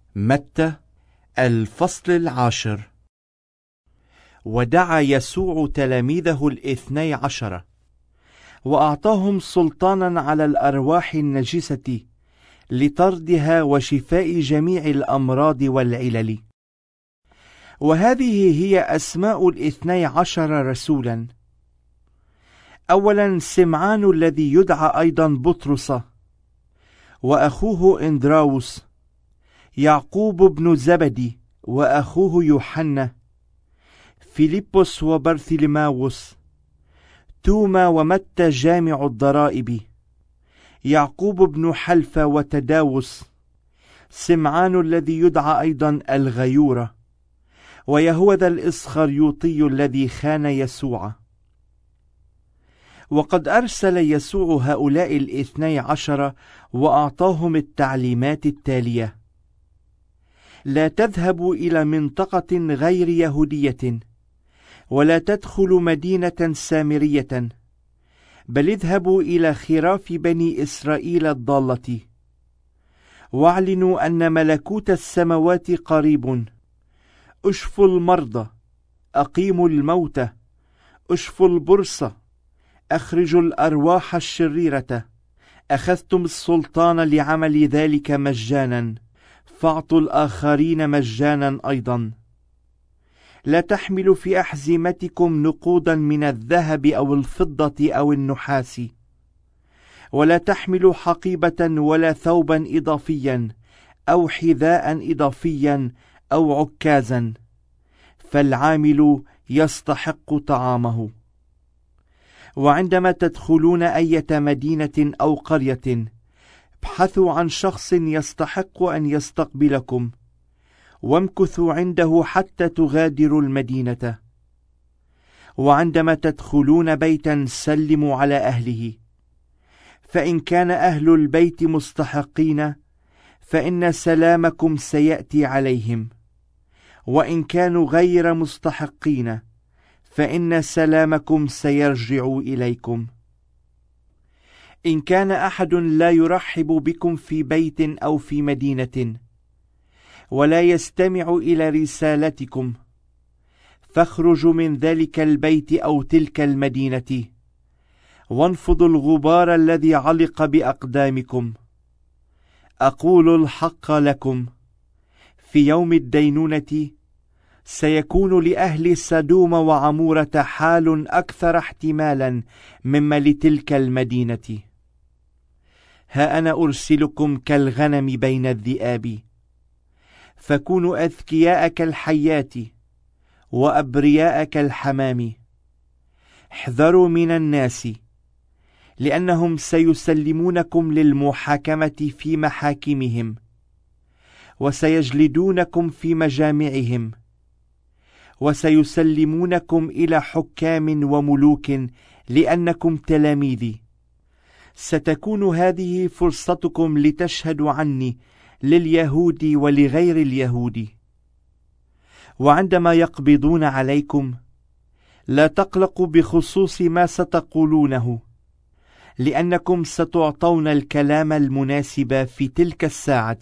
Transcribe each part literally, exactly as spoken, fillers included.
متى الفصل العاشر. ودعا يسوع تلاميذه الاثني عشر وأعطاهم سلطانا على الأرواح النجسة لطردها وشفاء جميع الأمراض والعلل. وهذه هي أسماء الاثني عشر رسولا: أولا سمعان الذي يدعى أيضا بطرس، وأخوه إندراوس، يعقوب بن زبدي وأخوه يوحنا، فيلبس وبرثلماوس، توما ومتى جامع الضرائب، يعقوب بن حلفة وتداوس، سمعان الذي يدعى أيضا الغيورة، ويهوذا الإسخريوطي الذي خان يسوع. وقد أرسل يسوع هؤلاء الاثني عشر وأعطاهم التعليمات التالية: لا تذهبوا إلى منطقة غير يهودية، ولا تدخلوا مدينة سامرية، بل اذهبوا إلى خراف بني إسرائيل الضالة، واعلنوا أن ملكوت السماوات قريب. اشفوا المرضى، أقيموا الموتى، اشفوا البرص، أخرجوا الأرواح الشريرة. أخذتم السلطان لعمل ذلك مجانا، فاعطوا الآخرين مجانا أيضا. لا تحملوا في أحزمتكم نقودا من الذهب أو الفضة أو النحاس، ولا تحملوا حقيبة ولا ثوبا إضافيا أو حذاء إضافيا أو عكازا، فالعامل يستحق طعامه. وعندما تدخلون أية مدينة أو قرية، ابحثوا عن شخص يستحق أن يستقبلكم، وامكثوا عنده حتى تغادروا المدينة. وعندما تدخلون بيتا سلموا على أهله، فإن كان أهل البيت مستحقين فإن سلامكم سيأتي عليهم، وإن كانوا غير مستحقين فإن سلامكم سيرجع إليكم. إن كان أحد لا يرحب بكم في بيت أو في مدينة، ولا يستمع إلى رسالتكم، فاخرجوا من ذلك البيت أو تلك المدينة، وانفضوا الغبار الذي علق بأقدامكم. أقول الحق لكم، في يوم الدينونة سيكون لأهل سدوم وعمورة حال أكثر احتمالا مما لتلك المدينة. ها أنا أرسلكم كالغنم بين الذئاب، فكونوا أذكياء كالحيات وأبرياء كالحمام. احذروا من الناس، لأنهم سيسلمونكم للمحاكمة في محاكمهم، وسيجلدونكم في مجامعهم، وسيسلمونكم إلى حكام وملوك لأنكم تلاميذي. ستكون هذه فرصتكم لتشهدوا عني لليهود ولغير اليهود. وعندما يقبضون عليكم، لا تقلقوا بخصوص ما ستقولونه، لأنكم ستعطون الكلام المناسب في تلك الساعة.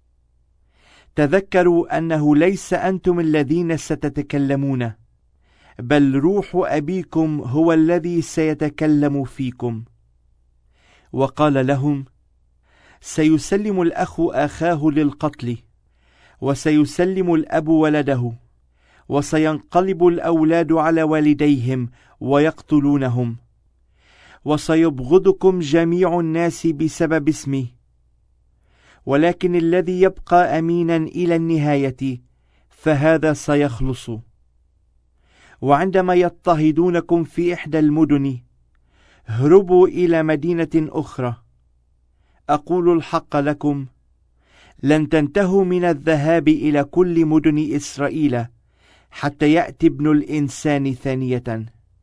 تذكروا أنه ليس أنتم الذين ستتكلمون، بل روح أبيكم هو الذي سيتكلم فيكم. وقال لهم: سيسلم الأخ أخاه للقتل، وسيسلم الأب ولده، وسينقلب الأولاد على والديهم ويقتلونهم، وسيبغضكم جميع الناس بسبب اسمي، ولكن الذي يبقى أمينا إلى النهاية فهذا سيخلص. وعندما يضطهدونكم في إحدى المدن، هربوا إلى مدينة أخرى. أقول الحق لكم، لن تنتهوا من الذهاب إلى كل مدن إسرائيل حتى يأتي ابن الإنسان ثانية.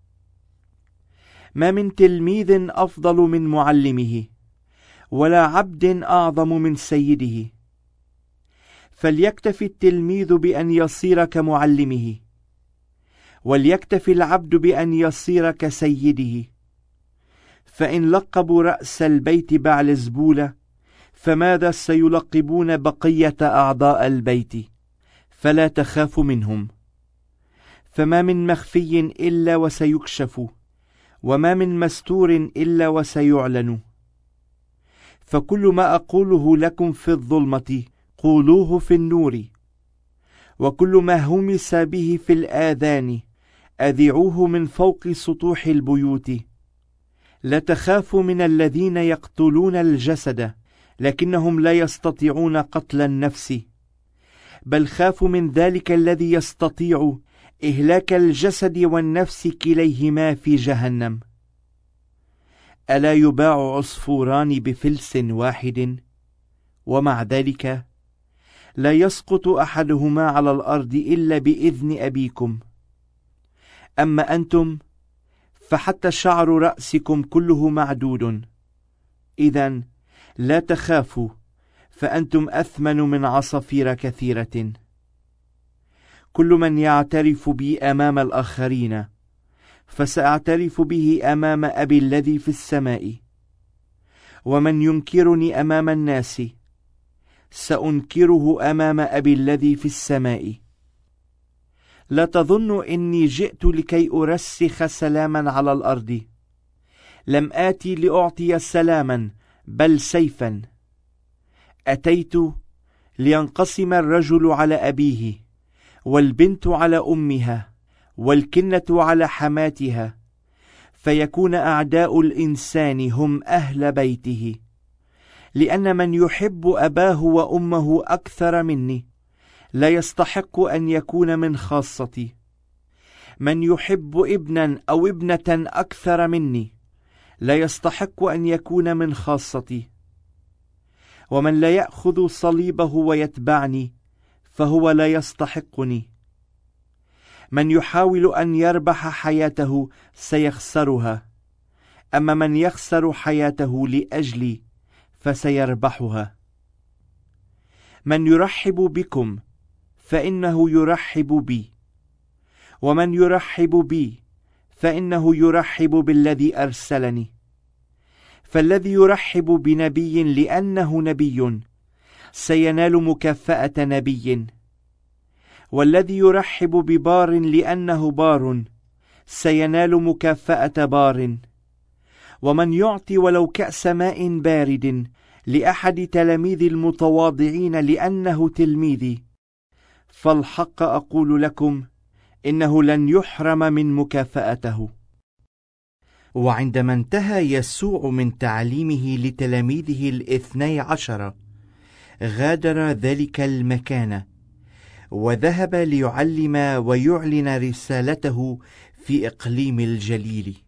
ما من تلميذ أفضل من معلمه، ولا عبد أعظم من سيده. فليكتفي التلميذ بأن يصير كمعلمه، وليكتفي العبد بأن يصير كسيده. فإن لقبوا رأس البيت بعلزبولة، فماذا سيلقبون بقية أعضاء البيت؟ فلا تخاف منهم. فما من مخفي إلا وسيكشف، وما من مستور إلا وسيعلن. فكل ما أقوله لكم في الظلمة قولوه في النور، وكل ما همس به في الآذان أذيعوه من فوق سطوح البيوت. لا تخافوا من الذين يقتلون الجسد، لكنهم لا يستطيعون قتل النفس، بل خافوا من ذلك الذي يستطيع إهلاك الجسد والنفس كليهما في جهنم. ألا يباع عصفوران بفلس واحد؟ ومع ذلك لا يسقط أحدهما على الأرض إلا بإذن أبيكم. أما أنتم فحتى شعر رأسكم كله معدود. إذن لا تخافوا، فأنتم أثمن من عصافير كثيرة. كل من يعترف بي أمام الآخرين فسأعترف به أمام أبي الذي في السماء، ومن ينكرني أمام الناس سأنكره أمام أبي الذي في السماء. لا تظنوا إني جئت لكي أرسخ سلاما على الأرض. لم آتي لأعطي سلاما بل سيفا. أتيت لينقسم الرجل على أبيه، والبنت على أمها، والكنة على حماتها، فيكون أعداء الإنسان هم أهل بيته. لأن من يحب أباه وأمه أكثر مني لا يستحق أن يكون من خاصتي. من يحب ابنا أو ابنة أكثر مني لا يستحق أن يكون من خاصتي. ومن لا يأخذ صليبه ويتبعني فهو لا يستحقني. من يحاول أن يربح حياته سيخسرها، أما من يخسر حياته لأجلي فسيربحها. من يرحب بكم فإنه يرحب بي، ومن يرحب بي فإنه يرحب بالذي أرسلني. فالذي يرحب بنبي لأنه نبي سينال مكافأة نبي، والذي يرحب ببار لأنه بار سينال مكافأة بار. ومن يعطي ولو كأس ماء بارد لأحد تلاميذ المتواضعين لأنه تلميذي، فالحق أقول لكم إنه لن يحرم من مكافأته. وعندما انتهى يسوع من تعليمه لتلاميذه الاثني عشر غادر ذلك المكان وذهب ليعلم ويعلن رسالته في إقليم الجليل.